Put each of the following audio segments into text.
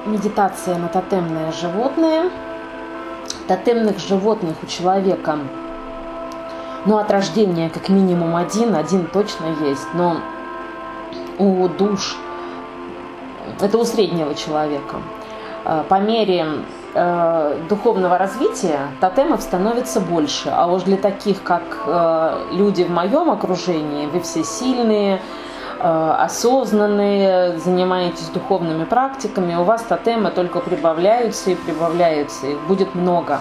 Медитация на тотемное животное. Тотемных животных у человека, ну, от рождения как минимум один точно есть, но у душ, это у среднего человека. По мере духовного развития тотемов становится больше, а уж для таких, как люди в моем окружении, вы все сильные, осознанные, занимаетесь духовными практиками, у вас тотемы только прибавляются и прибавляются, их будет много.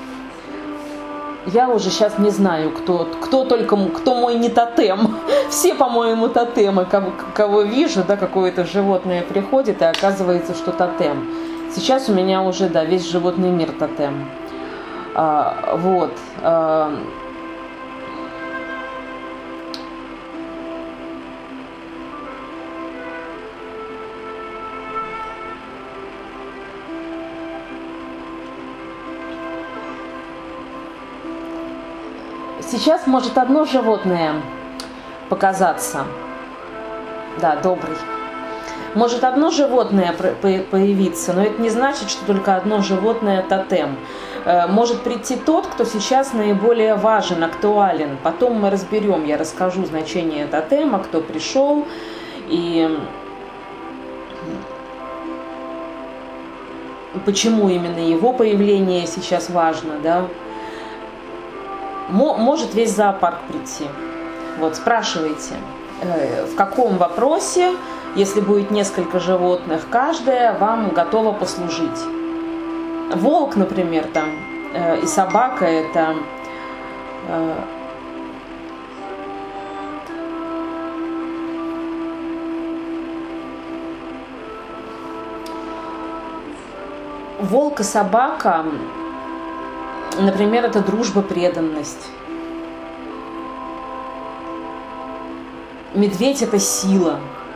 Я уже сейчас не знаю, кто мой не тотем. Все, по-моему, тотемы, кого вижу, да, какое-то животное приходит, и оказывается, что тотем. Сейчас у меня уже, да, весь животный мир тотем. Вот. Сейчас может одно животное показаться. Да, добрый. Может одно животное появиться, но это не значит, что только одно животное тотем. Может прийти тот, кто сейчас наиболее важен, актуален. Потом мы разберем, я расскажу значение тотема, кто пришел и почему именно его появление сейчас важно, да. Может весь зоопарк прийти. Вот, спрашивайте, в каком вопросе, если будет несколько животных, каждая вам готова послужить. Волк, например, там, и собака – это волк и собака, например, это дружба, преданность. Медведь – это сила.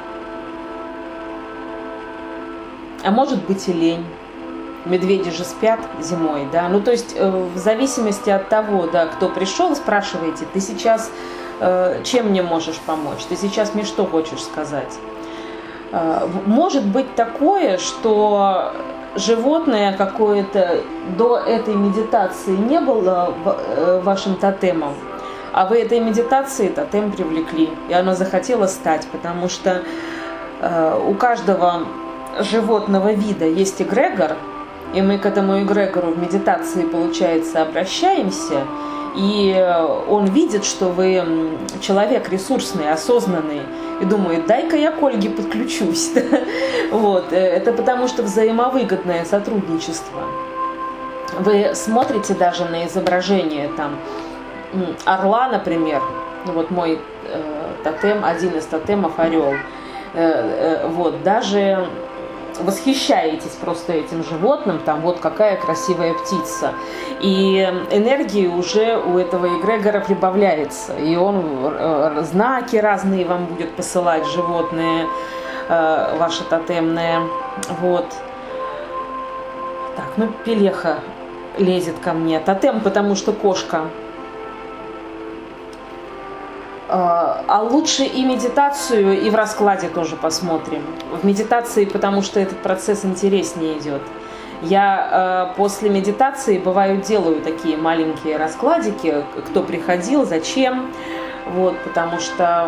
А может быть и лень. Медведи же спят зимой, да. Ну, то есть, в зависимости от того, да, кто пришел, спрашиваете, ты сейчас чем мне можешь помочь? Ты сейчас мне что хочешь сказать? Может быть такое, что животное какое-то до этой медитации не было вашим тотемом, а вы этой медитации тотем привлекли, и оно захотело стать, потому что у каждого животного вида есть эгрегор, и мы к этому эгрегору в медитации, получается, обращаемся, и он видит, что вы человек ресурсный, осознанный, и думает, дай-ка я к Ольге подключусь. Вот. Это потому что взаимовыгодное сотрудничество. Вы смотрите даже на изображение там, орла, например, вот мой тотем, один из тотемов орел, вот, даже восхищаетесь просто этим животным, там вот какая красивая птица. И энергии уже у этого эгрегора прибавляется. И он знаки разные вам будет посылать, животные, ваши тотемные. Вот. Так, ну Пелеха лезет ко мне. Тотем, потому что кошка. А лучше и медитацию, и в раскладе тоже посмотрим. В медитации, потому что этот процесс интереснее идет. Я после медитации, бываю, делаю такие маленькие раскладики, кто приходил, зачем. Вот, потому что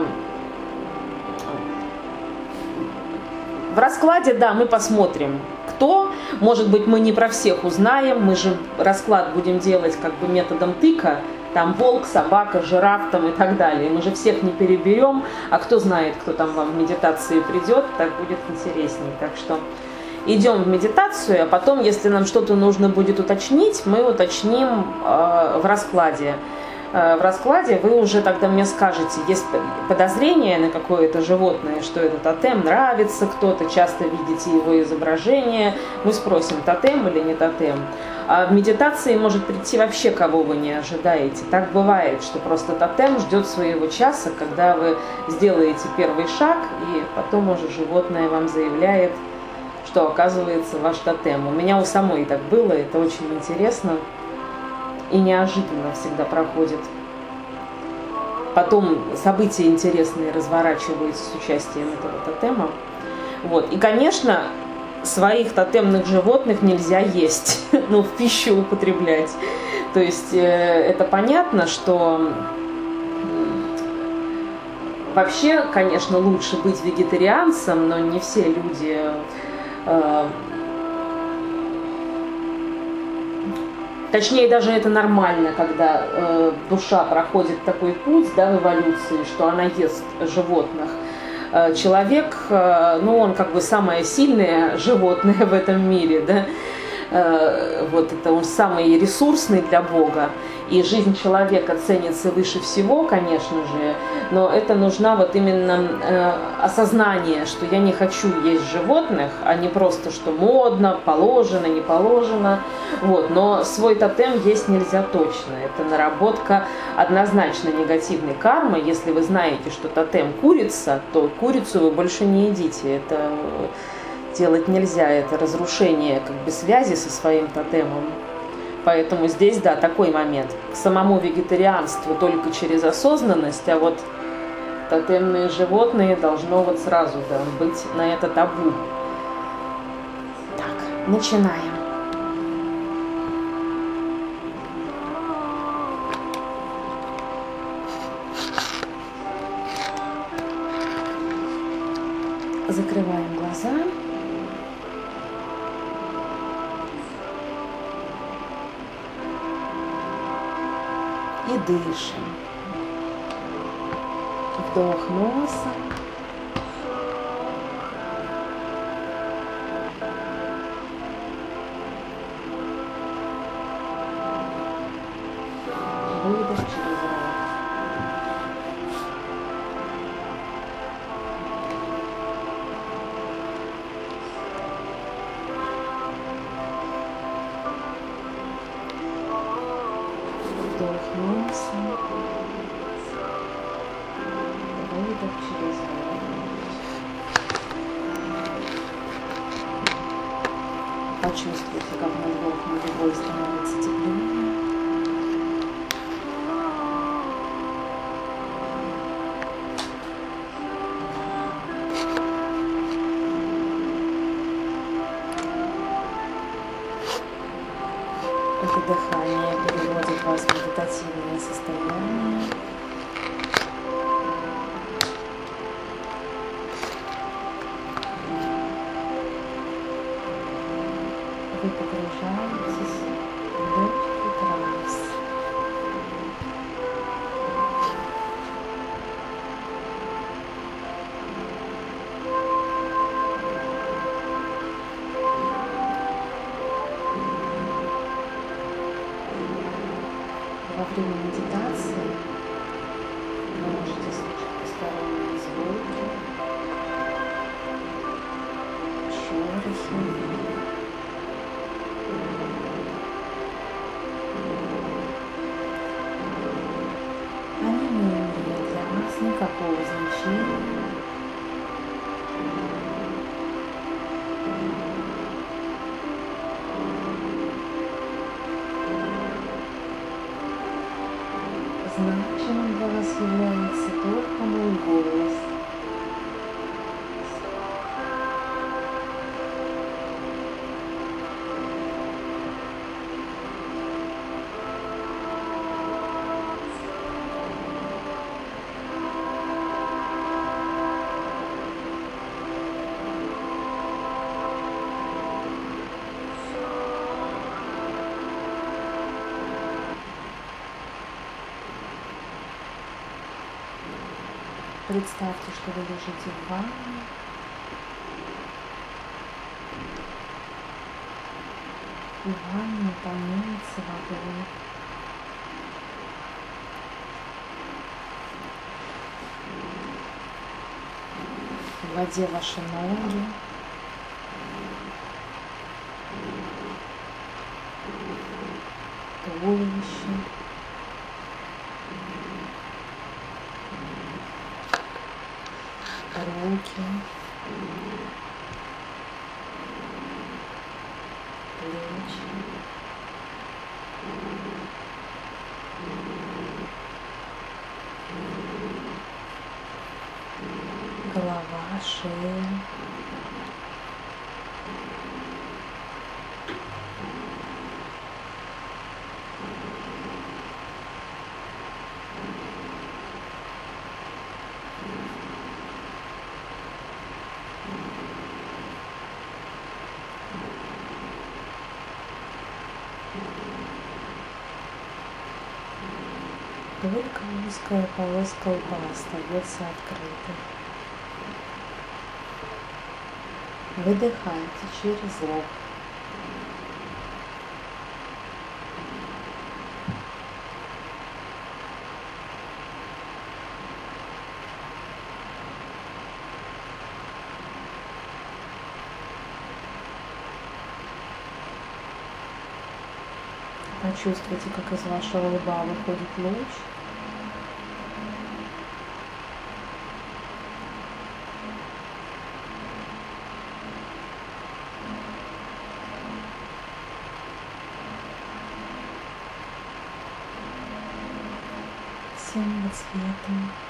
в раскладе, да, мы посмотрим, кто. Может быть, мы не про всех узнаем, мы же расклад будем делать как бы методом тыка. Там волк, собака, жираф там и так далее. Мы же всех не переберем, а кто знает, кто там вам в медитации придет, так будет интереснее. Так что идем в медитацию, а потом, если нам что-то нужно будет уточнить, мы уточним в раскладе. В раскладе вы уже тогда мне скажете, есть подозрение на какое-то животное, что это тотем, нравится кто-то, часто видите его изображение, мы спросим, тотем или не тотем. А в медитации может прийти вообще кого вы не ожидаете. Так бывает, что просто тотем ждет своего часа, когда вы сделаете первый шаг, и потом уже животное вам заявляет, что оказывается ваш тотем. У меня у самой так было, это очень интересно и неожиданно всегда проходит. Потом события интересные разворачиваются с участием этого тотема. Вот. И, конечно, своих тотемных животных нельзя есть, ну, в пищу употреблять. То есть это понятно, что вообще, конечно, лучше быть вегетарианцем, но не все люди точнее, даже это нормально, когда душа проходит такой путь, да, в эволюции, что она ест животных. Человек, ну, он как бы самое сильное животное в этом мире, да, вот это он самый ресурсный для Бога, и жизнь человека ценится выше всего, конечно же, но это нужно вот именно осознание, что я не хочу есть животных, а не просто, что модно, положено, не положено, вот, но свой тотем есть нельзя точно, это наработка однозначно негативной кармы. Если вы знаете, что тотем курица, то курицу вы больше не едите, это делать нельзя, это разрушение как бы связи со своим тотемом. Поэтому здесь, да, такой момент. К самому вегетарианству только через осознанность, а вот тотемные животные должно вот сразу, да, быть на это табу. Так, начинаем. Закрываем глаза. И дышим. Вдох носом. Выдох через рот. Вдох носом, выдох через рот. Почувствуйте, как на вдох над становится теплее. Это дыхание переводит вас в медитативное состояние. Вы погружаетесь в легкий транс. Во время медитации вы можете слышать посторонние звуки, шорохи. Они не имеют для вас никакого значения. Значимым для вас является только мой голос. Представьте, что вы лежите в ванне. И ванна наполняется водой. В воде ваши ноги. Туловище. Руки, плечи, голова, шея, только узкая полоска лба остается открытой. Выдыхайте через лоб. Почувствуйте, как из вашего лба выходит луч. Синего цвета.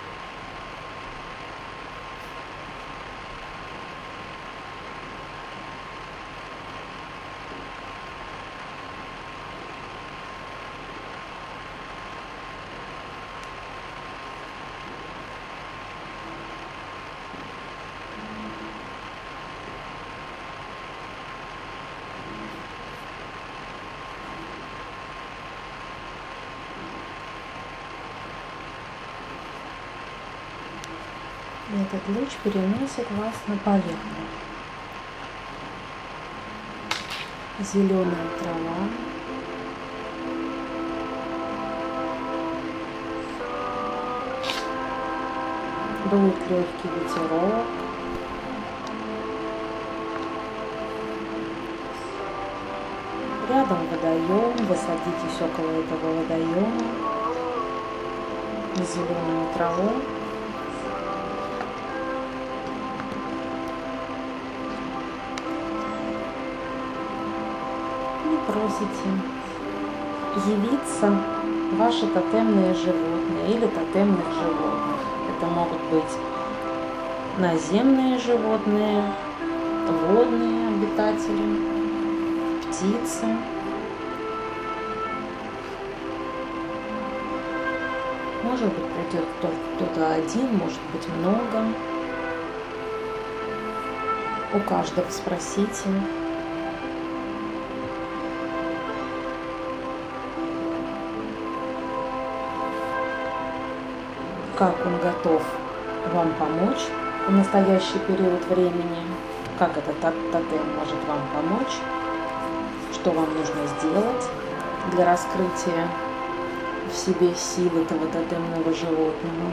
И этот луч переносит вас на поверхность. Зеленая трава. Дует легкий ветерок. Рядом водоем. Вы садитесь около этого водоема. На зеленую траву. Просите явиться ваши тотемные животные или тотемных животных. Это могут быть наземные животные, водные обитатели, птицы. Может быть, придет кто-то один, может быть, много. У каждого спросите. Как он готов вам помочь в настоящий период времени, как этот тотем может вам помочь, что вам нужно сделать для раскрытия в себе сил этого тотемного животного.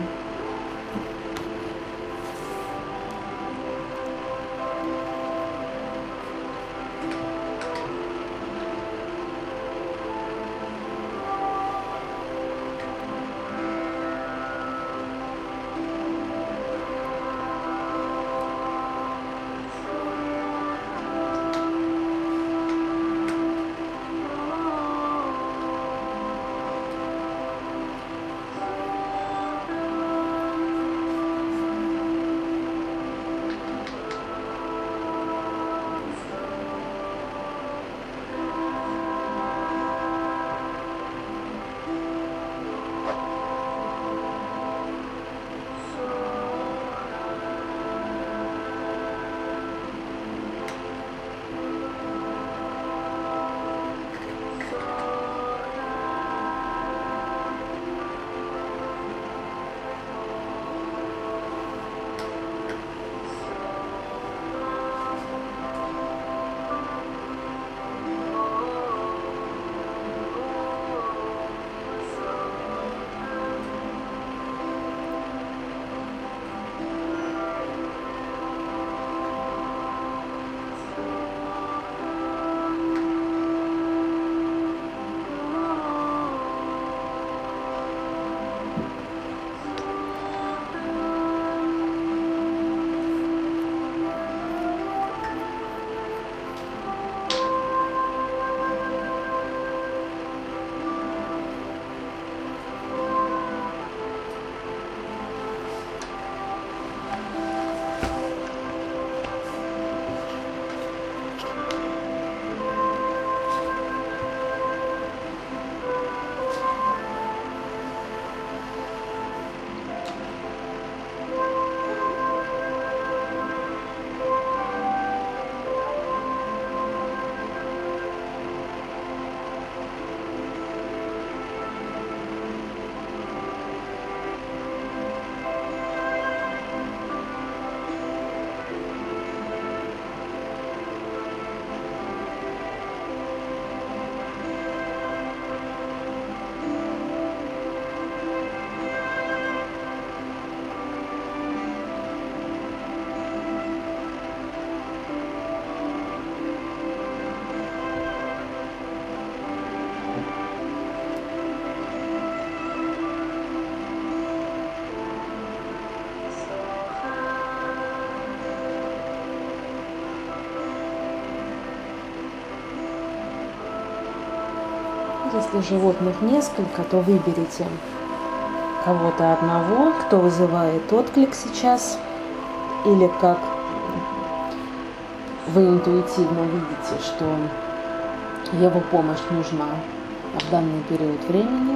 Если животных несколько, то выберите кого-то одного, кто вызывает отклик сейчас, или как вы интуитивно видите, что его помощь нужна в данный период времени.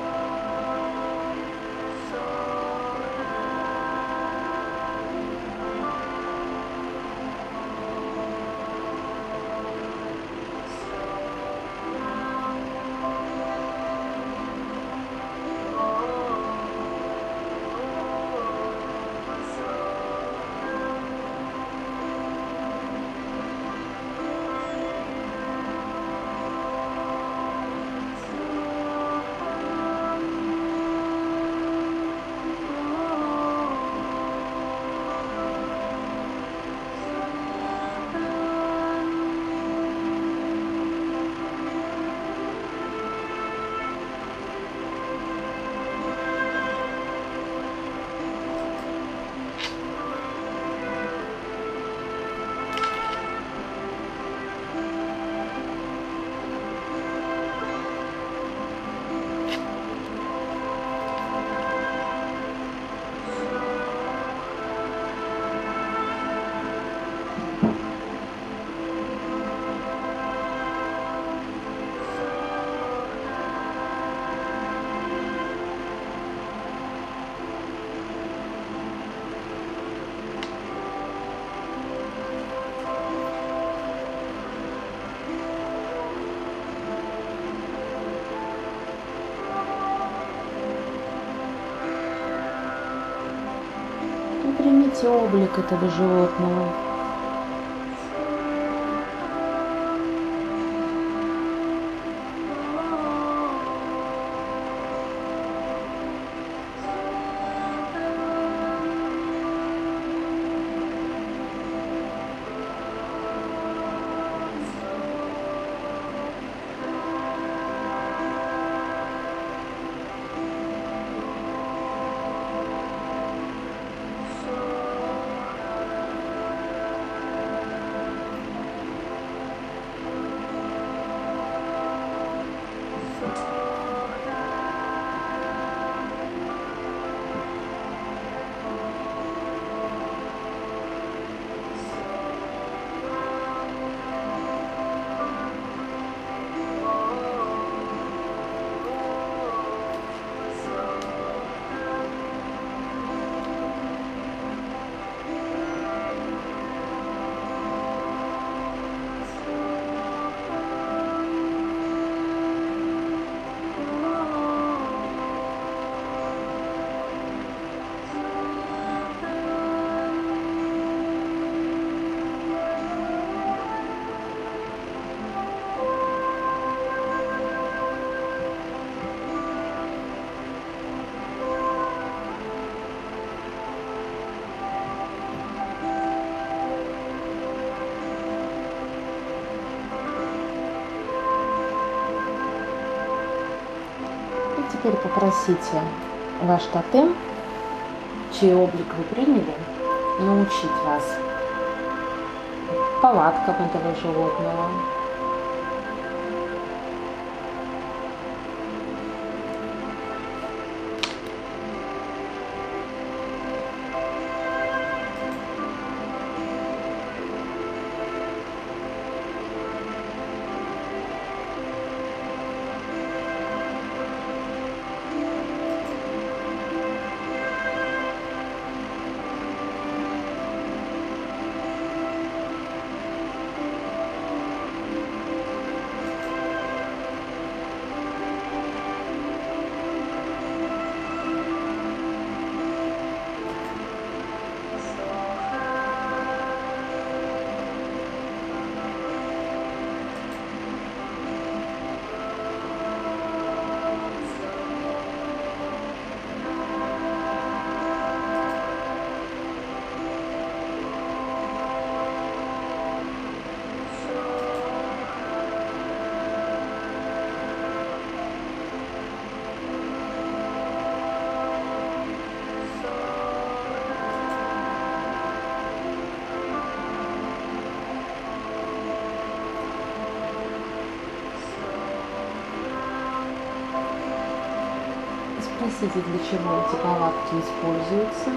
Примите облик этого животного. Теперь попросите ваш тотем, чей облик вы приняли, научить вас повадкам этого животного. спросите, для чего эти палатки используются.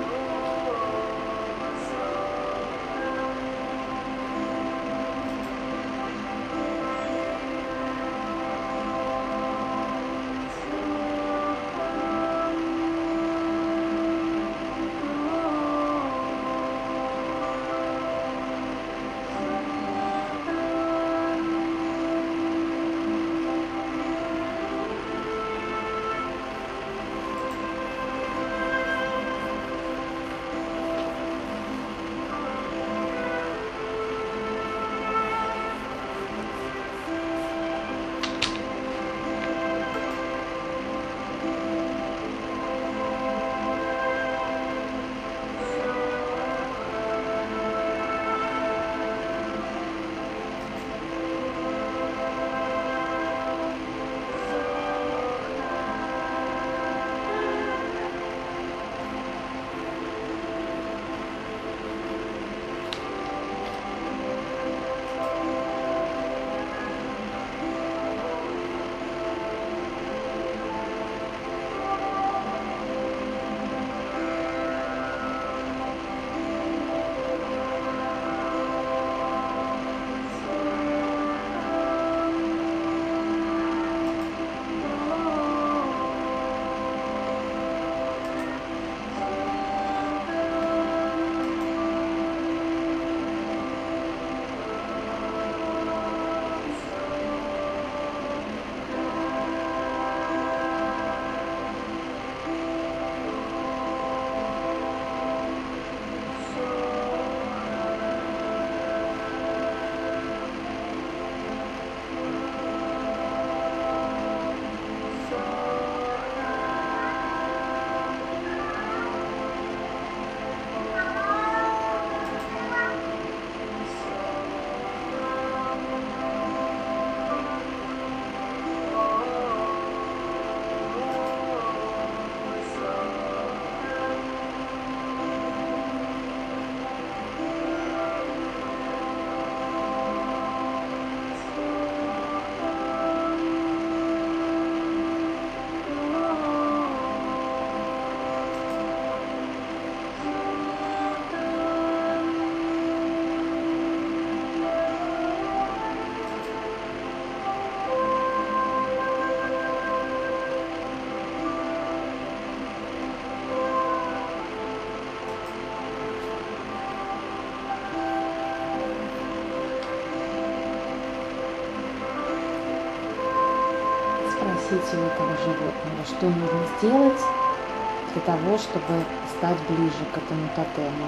Спросите у этого животного, что нужно сделать для того, чтобы стать ближе к этому тотему.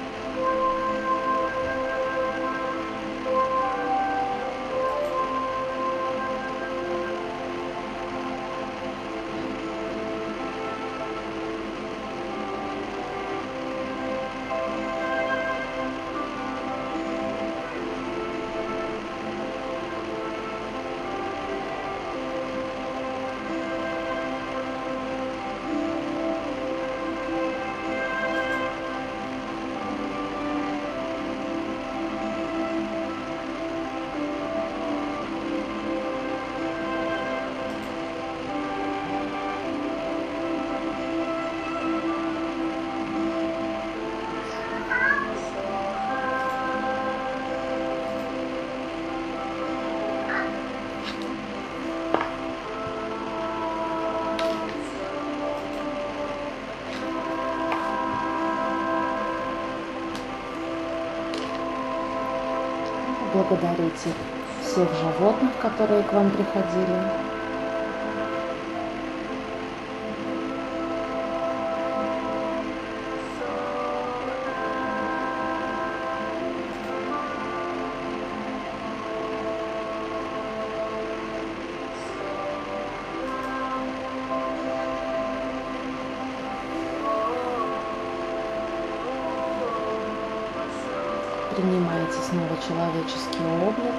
Благодарите всех животных, которые к вам приходили. Принимаете снова человеческий облик.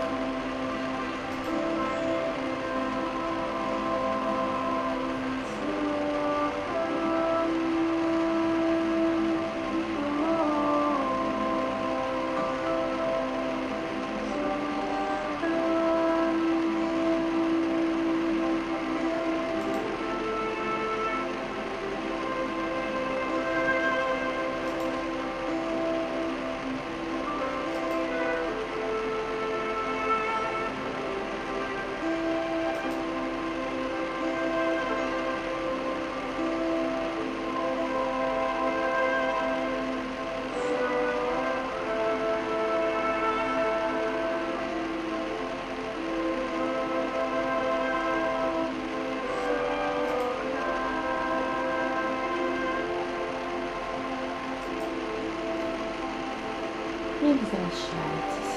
возвращаетесь.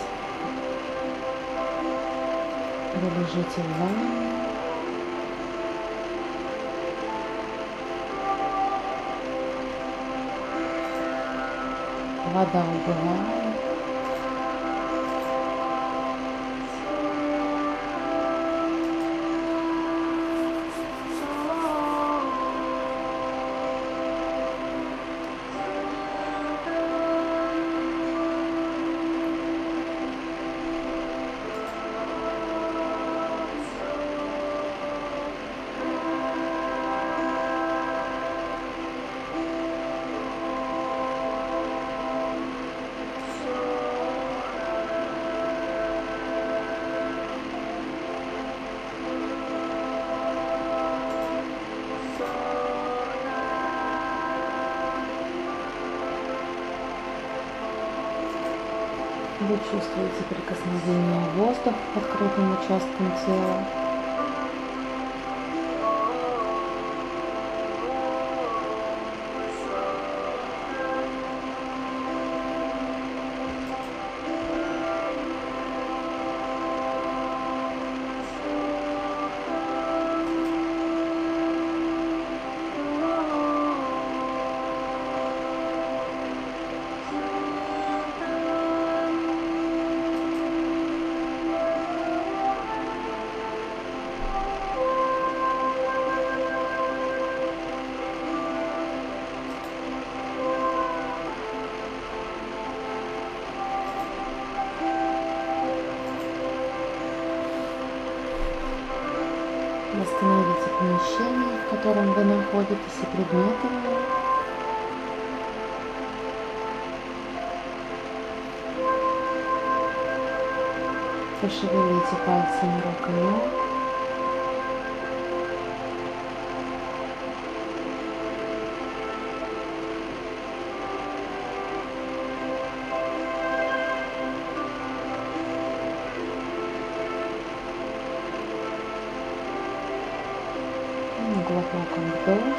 Вы лежите в ванне. Вода убывает. Вы чувствуете прикосновение воздуха к открытым участкам тела. Восстановите помещение, в котором вы находитесь, и предметы в нем. Пошевелите пальцами рук и ног. Глубоком вдохе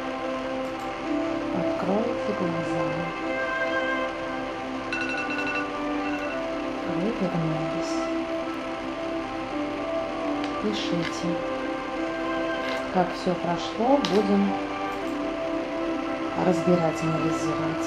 откройте глаза. Вы вернулись. Пишите, как все прошло, будем разбирать, анализировать.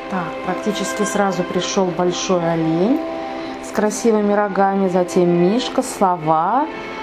Так, практически сразу пришел большой олень с красивыми рогами, затем мишка, сова.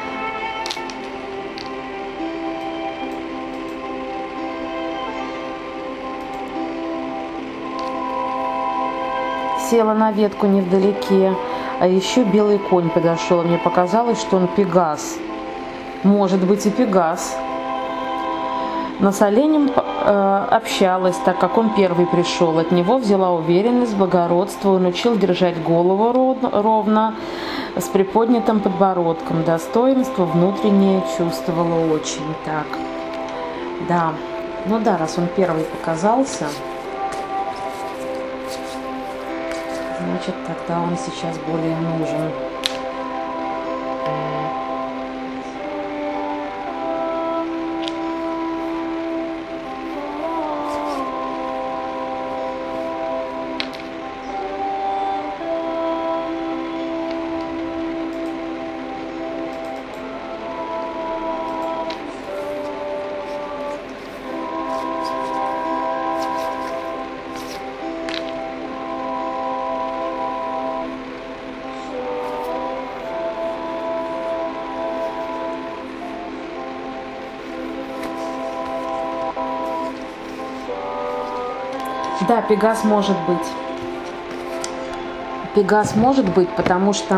Села на ветку невдалеке, а еще белый конь подошел. Мне показалось, что он пегас. Может быть и пегас. Но с оленем общалась, так как он первый пришел. От него взяла уверенность, благородство, он учил держать голову ровно, с приподнятым подбородком. Достоинство внутреннее чувствовала очень. Так, да, ну да, раз он первый показался, значит, тогда он сейчас более нужен. Да, пегас может быть. Пегас может быть, потому что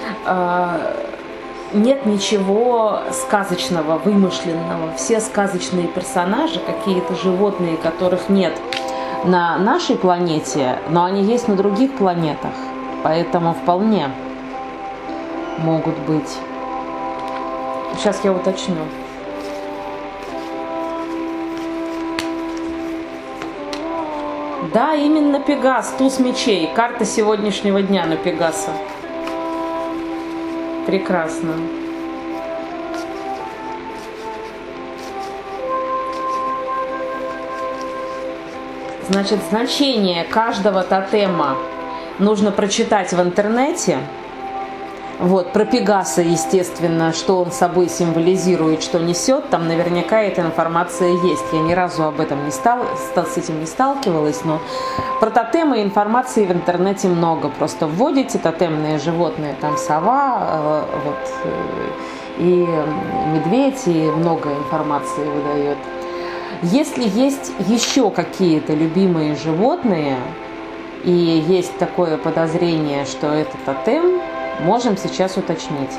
нет ничего сказочного, вымышленного. Все сказочные персонажи, какие-то животные, которых нет на нашей планете, но они есть на других планетах. Поэтому вполне могут быть. Сейчас я уточню. Да, именно Пегас, туз мечей. Карта сегодняшнего дня на Пегаса. Прекрасно. Значит, значение каждого тотема нужно прочитать в интернете. Вот, про Пегаса, естественно, что он собой символизирует, что несет, там наверняка эта информация есть. Я ни разу об этом с этим не сталкивалась, но про тотемы информации в интернете много. Просто вводите тотемные животные, там сова, вот, и медведь, и много информации выдает. Если есть еще какие-то любимые животные, и есть такое подозрение, что это тотем, можем сейчас уточнить.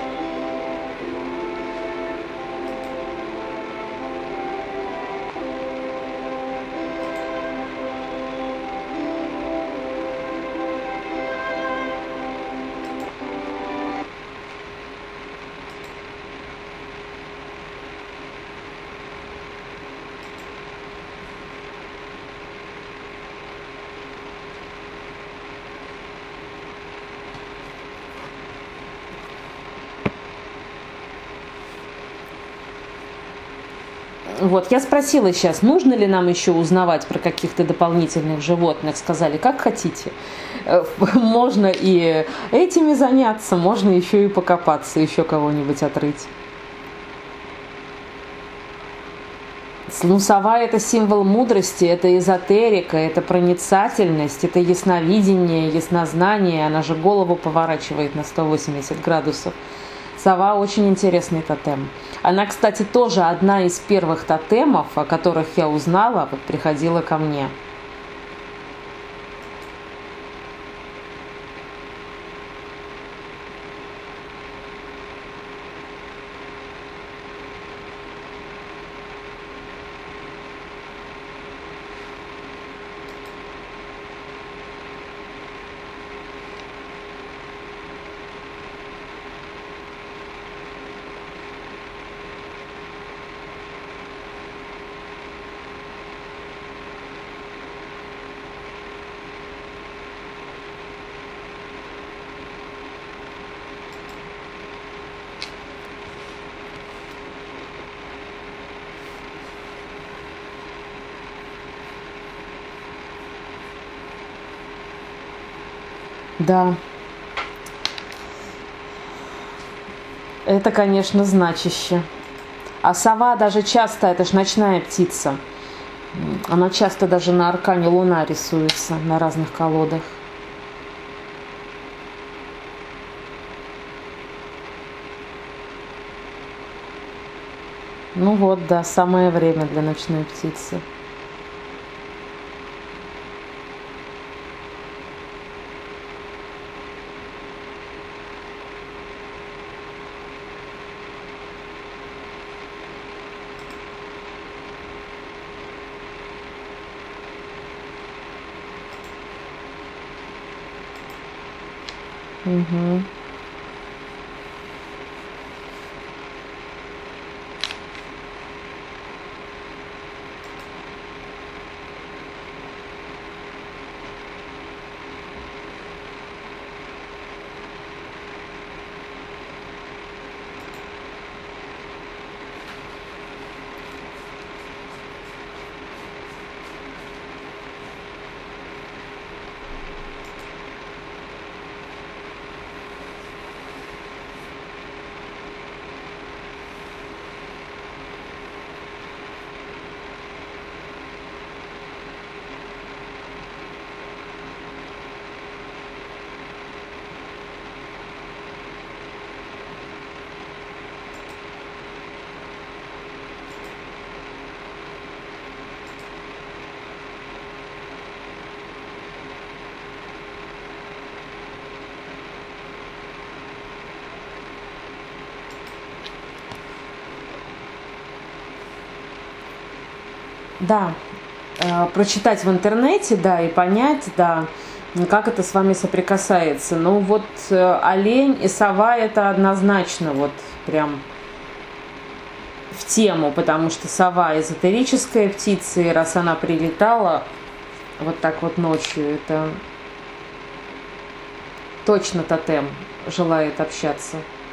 Вот, я спросила сейчас, нужно ли нам еще узнавать про каких-то дополнительных животных. Сказали, как хотите. Можно и этими заняться, можно еще и покопаться, еще кого-нибудь отрыть. Ну, сова – это символ мудрости, это эзотерика, это проницательность, это ясновидение, яснознание. Она же голову поворачивает на 180 градусов. Сова очень интересный тотем. Она, кстати, тоже одна из первых тотемов, о которых я узнала, вот приходила ко мне. Да, это, конечно, значище. А сова даже часто, это ж ночная птица. Она часто даже на аркане Луна рисуется на разных колодах. Ну вот, да, самое время для ночной птицы. Угу. Да, прочитать в интернете, да, и понять, да, как это с вами соприкасается. Ну вот олень и сова это однозначно вот прям в тему, потому что сова эзотерическая птица, и раз она прилетала вот так вот ночью, это точно тотем желает общаться.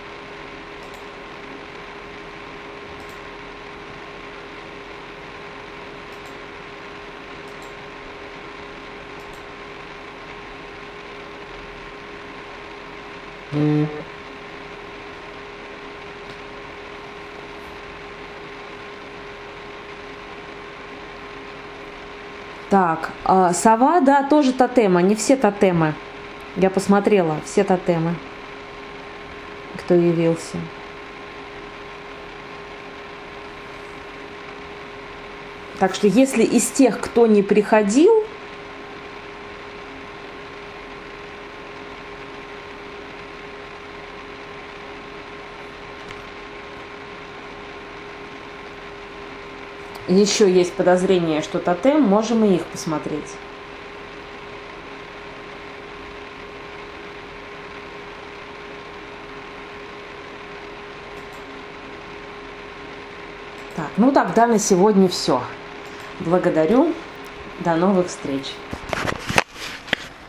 Так, сова, да, тоже тотем, они все тотемы. Я посмотрела, все тотемы, кто явился. Так что если из тех, кто не приходил, еще есть подозрение, что тотем, можем и их посмотреть. Так, ну тогда на сегодня все. Благодарю. До новых встреч.